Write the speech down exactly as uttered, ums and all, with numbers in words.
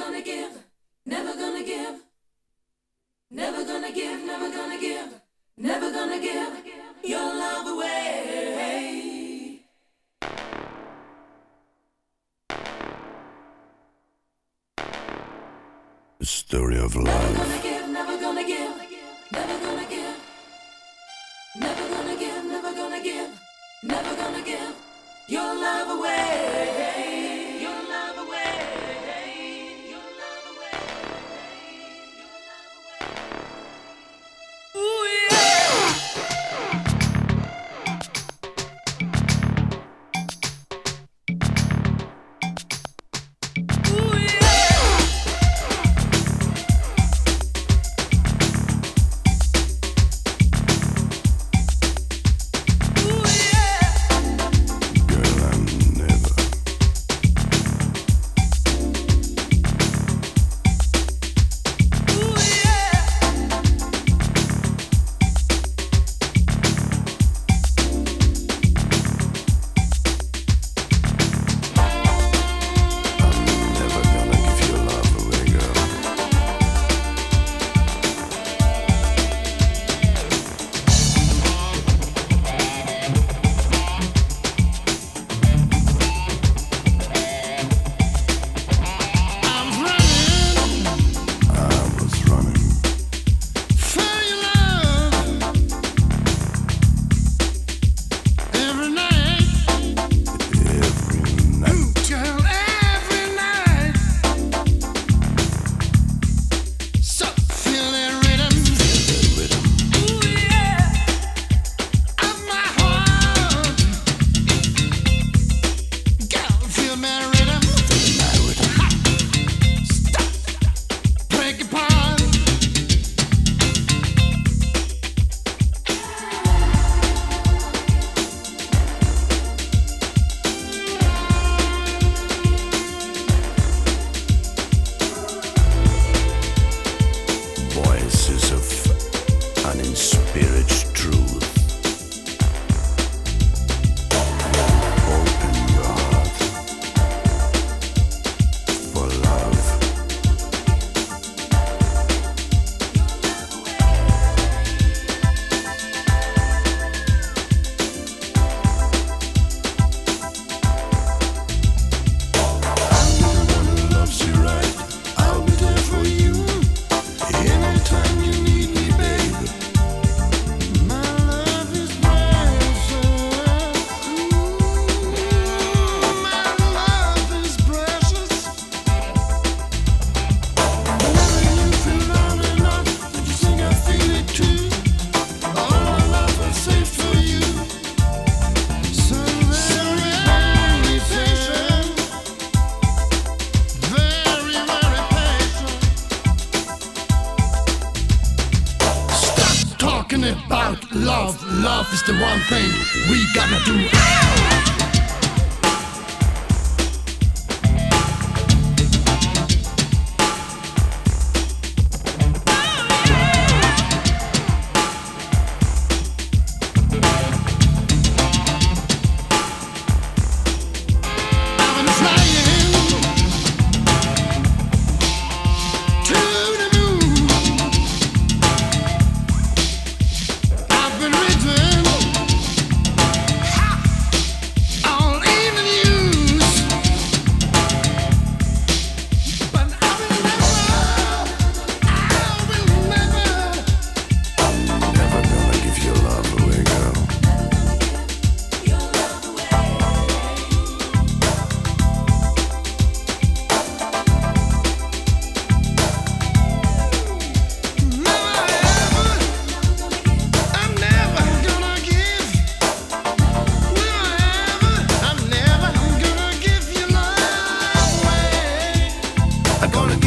gonna give, never gonna give, never gonna give, never gonna give, never gonna give your love away. The story of love. Never gonna give, never gonna give, never gonna give, never gonna give, never gonna give, never gonna give your love away. Your love away. Your love away. Your love away. Ooh, yeah. Ooh, yeah. Ooh, yeah. Girl, I'm never. Ooh, yeah. I'm never gonna give your love away, girl. I'm running I was running. for your love every night, Every night. girl, every night. So feel that rhythm The rhythm. Ooh, yeah. of my heart, girl, feel that rhythm. My rhythm. Stop, break apart. Voices of uninspired truth. Open your heart for love. I'm the one who loves you right. I'll be there for you anytime you need me, babe. My love is precious. My love is precious. Whenever you feel down and out, did you think I feel it too? All my love I saved for you. So very, very patient. Very, very patient. Stop talking about love. Love is the one thing we gotta do. I've been flying to the moon. I've been written all in the news, but I will never, I will never. I'm never gonna give your love away, girl. Your love away. I'm never gonna give. Will I ever? I'm never gonna give you love away. I'm gonna